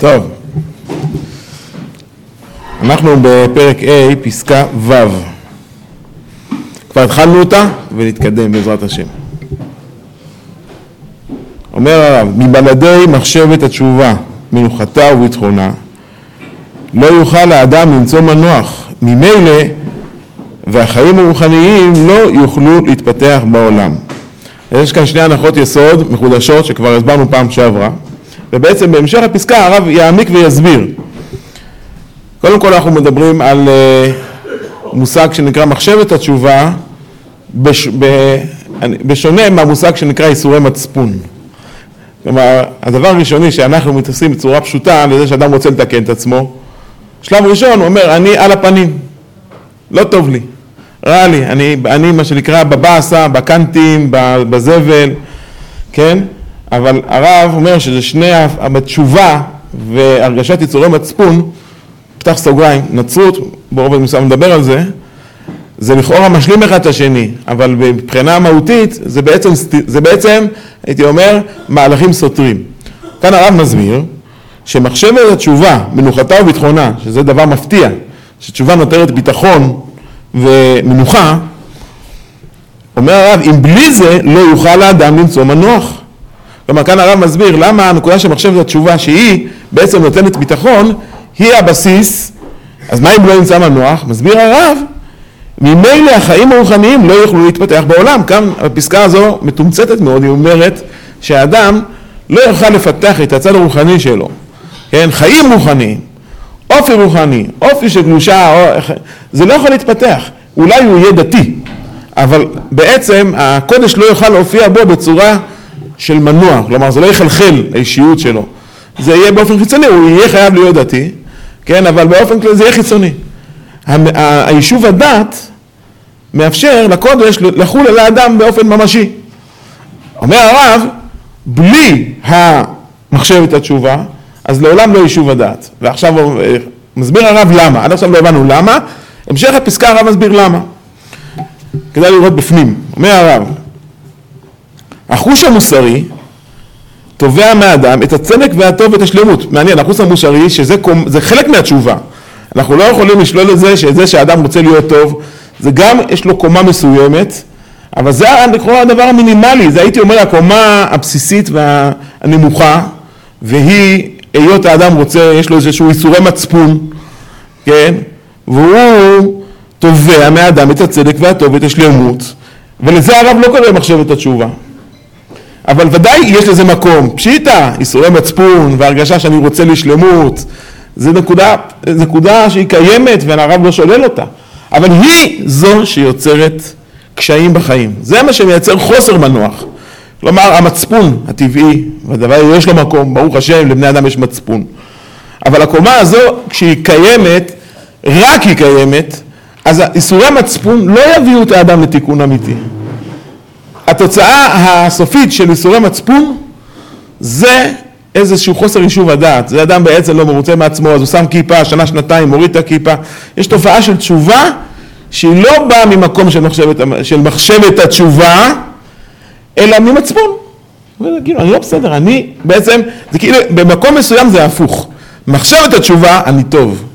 טוב, אנחנו בפרק A, פסקה ו'. כבר התחלנו אותה ונתקדם בעזרת השם. אומר הרב, מבלעדי מחשבת התשובה, מנוחתה וביטחונה, לא יוכל האדם למצוא מנוח, ממילא והחיים הרוחניים לא יוכלו להתפתח בעולם. יש כאן שני הנחות יסוד מחודשות שכבר הסברנו פעם שעברה, ובעצם בהמשך הפסקה הרב יעמיק ויסביר. קודם כל אנחנו מדברים על מושג שנקרא מחשבת התשובה, בשונה מהמושג שנקרא איסורי מצפון. כלומר, הדבר הראשוני שאנחנו מתייחסים בצורה פשוטה לזה שאדם רוצה לתקן את עצמו, שלב ראשון הוא אומר, אני על הפנים, לא טוב לי, רע לי, אני מה שנקרא בבאסה, בקנטים, בזבל, כן? אבל הרב אומר שזה שני התשובה והרגשת יצורי מצפון, פתח סוגריים, נצרות, ברוב המסוים מדבר על זה, זה לכאורה משלים אחד את השני, אבל מבחינה מהותית זה בעצם, הייתי אומר, מהלכים סותרים. כאן הרב מסביר שמחשבת התשובה, מנוחתה וביטחונה, שזה דבר מפתיע, שתשובה נותרת ביטחון ומנוחה, אומר הרב, אם בלי זה לא יוכל האדם למצוא מנוח. כלומר, כאן הרב מסביר למה הנקודה של מחשבת התשובה, שהיא בעצם נותנת ביטחון, היא הבסיס. אז מה אם לא ימצא מנוח? מסביר הרב, ממילא החיים הרוחניים לא יוכלו להתפתח בעולם. כאן הפסקה הזו מתומצתת מאוד, היא אומרת שהאדם לא יוכל לפתח את הצד הרוחני שלו. כן? חיים רוחניים, אופי רוחני, אופי של קדושה, זה לא יכול להתפתח. אולי הוא יהיה דתי, אבל בעצם הקודש לא יוכל להופיע בו בצורה של מנוע, כלומר זה לא יחלחל לאישיות שלו. זה יהיה באופן חיצוני, הוא יהיה חייב להיות דתי, כן? אבל באופן כלל זה יהיה חיצוני. היישוב הדת מאפשר לקודש לחול על האדם באופן ממשי. אומר הרב, בלי המחשבת התשובה, אז לעולם לא יישוב הדת. ועכשיו מסביר הרב למה, עד עכשיו לא הבנו למה, המשך הפסקה הרב מסביר למה. כדאי לראות בפנים. אומר הרב, החוש המוסרי תובע מהאדם את הצדק והטוב ואת השלמות. מעניין, החוש המוסרי שזה חלק מהתשובה. אנחנו לא יכולים לשלול את זה שזה שהאדם רוצה להיות טוב, זה גם יש לו קומה מסוימת, אבל זה הדבר המינימלי, זה הייתי אומר הקומה הבסיסית והנמוכה, והיא היות האדם רוצה, יש לו איזשהו איסורי מצפון, כן? והוא תובע מהאדם את הצדק והטוב ואת השלמות, ולזה הרב לא קורא מחשבת התשובה. אבל ודאי יש לזה מקום, פשיטה, איסורי מצפון והרגשה שאני רוצה לשלמות, זה נקודה שהיא קיימת והרב לא שולל אותה, אבל היא זו שיוצרת קשיים בחיים, זה מה שמייצר חוסר מנוח. כלומר המצפון הטבעי, והדבר יש לו מקום, ברוך השם לבני אדם יש מצפון, אבל הקומה הזו כשהיא קיימת, רק היא קיימת, אז איסורי מצפון לא יביאו את האדם לתיקון אמיתי. התוצאה הסופית של איסורי מצפון זה איזשהו חוסר יישוב הדעת. זה אדם בעצם לא מרוצה מעצמו, אז הוא שם כיפה, שנה, שנתיים, מוריד את הכיפה. יש תופעה של תשובה שהיא לא באה ממקום של מחשבת התשובה, אלא ממצפון. כאילו, אני לא בסדר, אני בעצם, זה כאילו, במקום מסוים זה הפוך. מחשבת התשובה, אני טוב.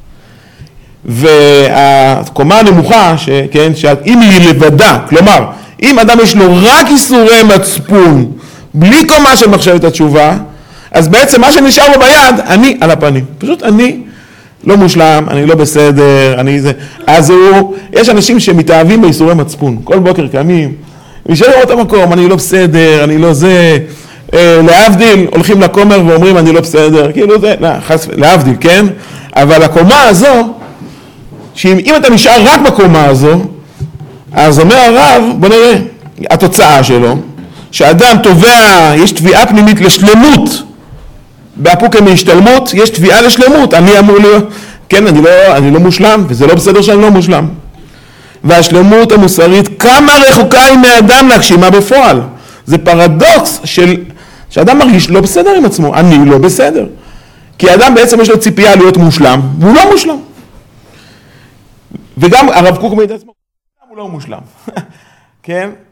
והקומה הנמוכה, כן, שאם היא לבדה, כלומר, אם אדם יש לו רק איסורי מצפון, בלי קומה של מחשבת התשובה, אז בעצם מה שנשאר לו ביד, אני על הפנים. פשוט אני לא מושלם, אני לא בסדר, אני זה. אז יש אנשים שמתאהבים באיסורי מצפון. כל בוקר קמים, וישאר לראות את המקום, אני לא בסדר, אני לא זה. להבדיל, הולכים לכומר ואומרים אני לא בסדר. כאילו זה, להבדיל, כן? אבל הקומה הזו, שאם אתה נשאר רק בקומה הזו, אז אומר הרב, בוא נראה, התוצאה שלו, שאדם תובע, יש תביעה פנימית לשלמות, באפוקה מהשתלמות, יש תביעה לשלמות, אני אמור להיות, כן, אני לא מושלם, וזה לא בסדר שאני לא מושלם. והשלמות המוסרית, כמה רחוקה היא מאדם להגשימה בפועל. זה פרדוקס שאדם מרגיש לא בסדר עם עצמו, אני לא בסדר. כי האדם בעצם יש לו ציפייה להיות מושלם, והוא לא מושלם. וגם הרב קוק מעיד עצמו, הוא לא מושלם. כן?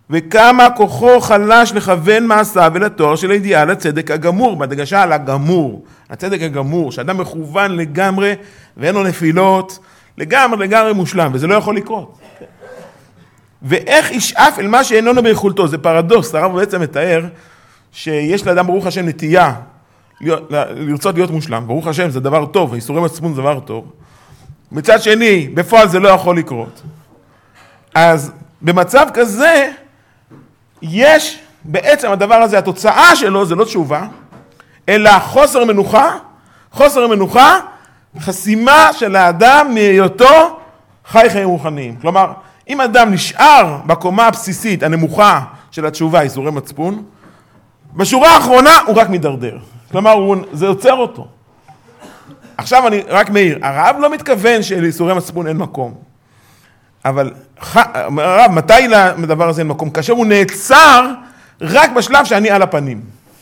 וכמה כוחו חלש לכוון מעשיו ולתואר של האידיאל הצדק הגמור, בהדגשה על הגמור, הצדק הגמור, שאדם מכוון לגמרי ואין לו נפילות, לגמרי מושלם, וזה לא יכול לקרות. ואיך ישאף אל מה שאיננו ביכולתו, זה פרדוקס, הרב בעצם מתאר שיש לאדם ברוך השם נטייה לרצות להיות מושלם, ברוך השם זה דבר טוב, איסורי מצפון זה דבר טוב, מצד שני בפועל זה לא יכול לקרות. אז במצב כזה יש בעצם הדבר הזה, התוצאה שלו זה לא תשובה, אלא חוסר מנוחה, חסימה של האדם מהיותו חי חיים רוחניים. כלומר, אם אדם נשאר בקומה הבסיסית הנמוכה של התשובה, איסורי מצפון, בשורה האחרונה הוא רק מדרדר. כלומר, זה יוצר אותו. עכשיו אני רק מעיר, הרב לא מתכוון שלאיסורי מצפון אין מקום. אבל הרב, מתי לדבר הזה אין מקום? כאשר הוא נעצר רק בשלב שאני על הפנים.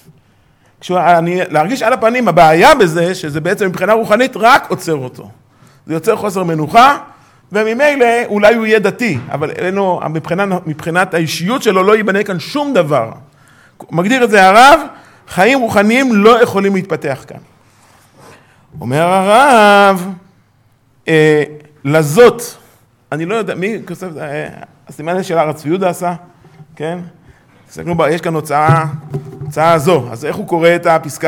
להרגיש על הפנים, הבעיה בזה, שזה בעצם מבחינה רוחנית רק עוצר אותו. זה יוצר חוסר מנוחה, וממילא אולי הוא יהיה דתי, אבל מבחינת האישיות שלו לא ייבנה כאן שום דבר. מגדיר את זה הרב, חיים רוחניים לא יכולים להתפתח כאן. אומר הרב, לזאת, אני לא יודע, מי כוסף, הסימן של הרב צבי יהודה עשה, כן? יש כאן הוצאה הזו, אז איך הוא קורא את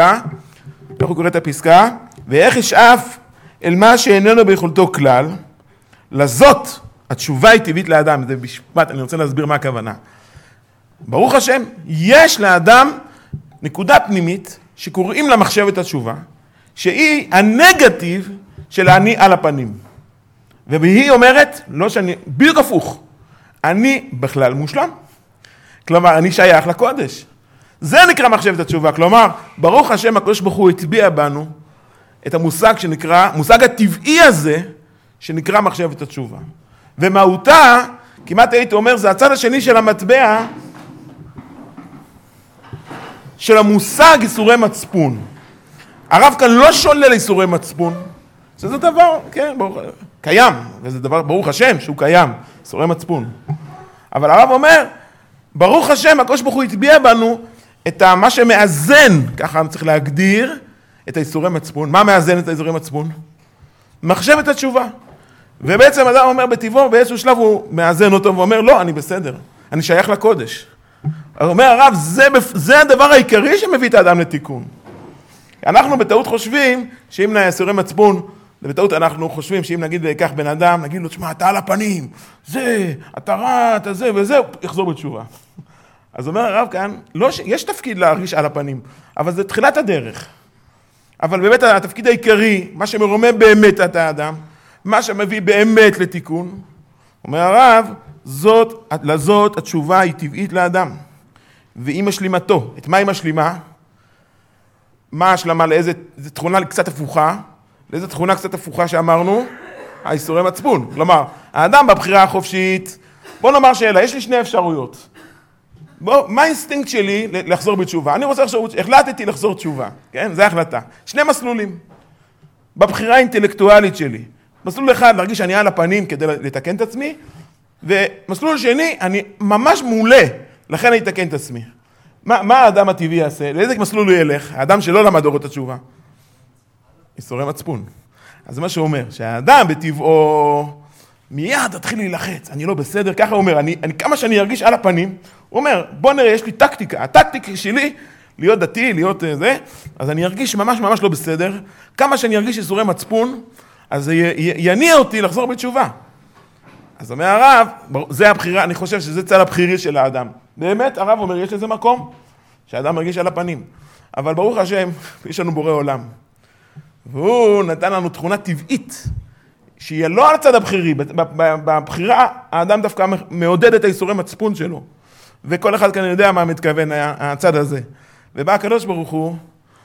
הפסקה? ואיך ישאף אל מה שאיננו ביכולתו כלל, לזאת, התשובה היא טבעית לאדם, זה משפט, אני רוצה להסביר מה הכוונה. ברוך השם, יש לאדם נקודה פנימית שקוראים לה מחשבת התשובה, שהיא הנגטיב של אני על הפנים. והיא אומרת, לא שאני, בדיוק הפוך, אני בכלל מושלם. כלומר, אני שייך לקודש. זה נקרא מחשבת התשובה. כלומר, ברוך השם, הקדוש ברוך הוא הטביע בנו את המושג שנקרא, מושג הטבעי הזה, שנקרא מחשבת התשובה. ומהותה, כמעט הייתי אומר, זה הצד השני של המטבע, של המושג איסורי מצפון. הרב כאן לא שולל איסורי מצפון, שזה דבר, כן, קיים, וזה דבר, ברוך השם שהוא קיים, איסורי מצפון. אבל הרב אומר, ברוך השם, הקדוש ברוך הוא הטביע בנו את מה שמאזן, ככה צריך להגדיר, את האיסורי מצפון. מה מאזן את האיסורי מצפון? מחשבת התשובה. ובעצם אדם אומר בטבעו, באיזשהו שלב הוא מאזן אותו ואומר, לא, אני בסדר, אני שייך לקודש. אומר הרב, זה הדבר העיקרי שמביא את האדם לתיקון. אנחנו בטעות חושבים שאם נאסורי מצפון, בטעות אנחנו חושבים שאם נגיד כך בן אדם, נגיד לו, תשמע, אתה על הפנים, אתה רע, אתה זה וזה, יחזור בתשובה. אז אומר הרב כאן, לא, יש תפקיד להרגיש על הפנים, אבל זה תחילת הדרך. אבל באמת התפקיד העיקרי, מה שמרומם באמת את האדם, מה שמביא באמת לתיקון, אומר הרב, לזאת התשובה היא טבעית לאדם. והיא משלימתו. את מה היא משלימה? מה השלמה? לאיזה תכונה קצת הפוכה? לאיזה תכונה קצת הפוכה שאמרנו? האיסורי מצפון. כלומר, האדם בבחירה החופשית, בוא נאמר שאלה, יש לי שני אפשרויות. מה האינסטינקט שלי לחזור בתשובה? אני רוצה לחזור, החלטתי לחזור תשובה. כן? זה החלטה. שני מסלולים. בבחירה האינטלקטואלית שלי. מסלול אחד, להרגיש שאני על הפנים כדי לתקן את עצמי, ומסלול שני, אני ממש מעולה, לכן אני אתקן את עצמי. מה האדם הטבעי יעשה? לאיזה מסלול הוא ילך? האדם שלא למד אורות התשובה. איסורי מצפון. אז זה מה שהוא אומר, שהאדם בטבעו, מיד תתחיל להילחץ, אני לא בסדר, ככה הוא אומר, כמה שאני ארגיש על הפנים, הוא אומר, בוא נראה, יש לי טקטיקה, הטקטיקה שלי, להיות דתי, להיות זה, אז אני ארגיש ממש לא בסדר, כמה שאני ארגיש איסורי מצפון, אז זה יניע אותי לחזור בתשובה. אז אומר הרב, זה הבחירה, אני חושב שזה צד הבחירי של האדם. באמת, הרב אומר, יש לזה מקום, שהאדם מרגיש על הפנים. אבל ברוך השם, יש לנו בורא עולם. והוא נתן לנו תכונה טבעית, שהיא לא על הצד הבחירי. בבחירה, האדם דווקא מעודד את האיסורי מצפון שלו. וכל אחד כאן יודע מה מתכוון הצד הזה. ובא הקדוש ברוך הוא,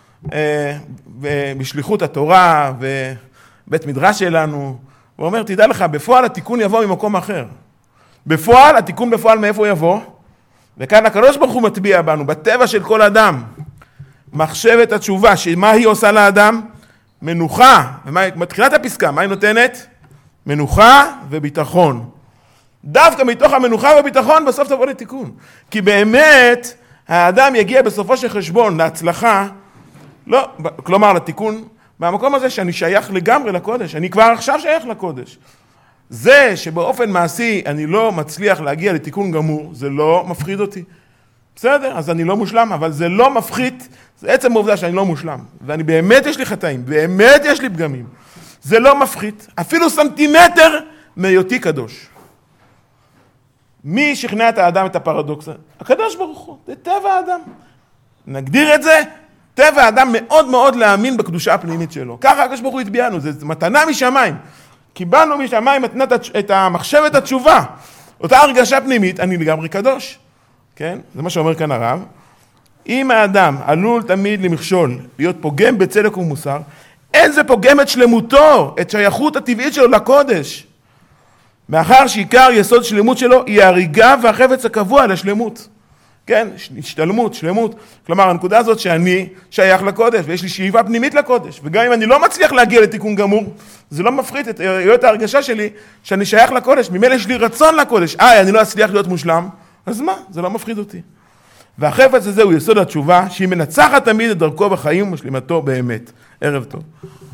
בשליחות התורה ובית מדרש שלנו, הוא אומר, תדע לך, בפועל התיקון יבוא ממקום אחר. בפועל, התיקון בפועל מאיפה הוא יבוא? וכאן הקדוש ברוך הוא מטביע בנו, בטבע של כל אדם, מחשבת התשובה, שמה היא עושה לאדם? מנוחה. ומתחילת הפסקה, מה היא נותנת? מנוחה וביטחון. דווקא מתוך המנוחה והביטחון בסוף תבוא לתיקון. כי באמת האדם יגיע בסופו של חשבון להצלחה, לא, כלומר לתיקון, מהמקום הזה שאני שייך לגמרי לקודש, אני כבר עכשיו שייך לקודש. זה שבאופן מעשי אני לא מצליח להגיע לתיקון גמור, זה לא מפחיד אותי. בסדר, אז אני לא מושלם, אבל זה לא מפחית, זה עצם העובדה שאני לא מושלם. ואני באמת יש לי חטאים, באמת יש לי פגמים. זה לא מפחית, אפילו סנטימטר מהיותי קדוש. מי שכנע את האדם את הפרדוקס? הקדוש ברוך הוא, זה טבע האדם. נגדיר את זה, טבע האדם מאוד מאוד להאמין בקדושה הפנימית שלו. ככה הקדוש ברוך הוא התביאנו, זה מתנה משמיים. קיבלנו משמיים את המחשבת התשובה. אותה הרגשה פנימית, אני לגמרי קדוש. כן? זה מה שאומר כאן הרב. אם האדם עלול תמיד למכשול, להיות פוגם בצדק ומוסר, אין זה פוגם את שלמותו, את שייכות הטבעית שלו לקודש. מאחר שעיקר יסוד שלמות שלו היא הריגה והחפץ הקבוע לשלמות. כן? השתלמות, שלמות. כלומר, הנקודה הזאת שאני שייך לקודש, ויש לי שאיבה פנימית לקודש. וגם אם אני לא מצליח להגיע לתיקון גמור, זה לא מפחית את ההרגשה שלי שאני שייך לקודש. ממילא יש לי רצון לקודש. אני לא אצליח להיות מושלם. אז מה? זה לא מפחיד אותי. והחפץ הזה הוא יסוד התשובה, שהיא מנצחת תמיד את דרכו בחיים ומשלימתו באמת. ערב טוב.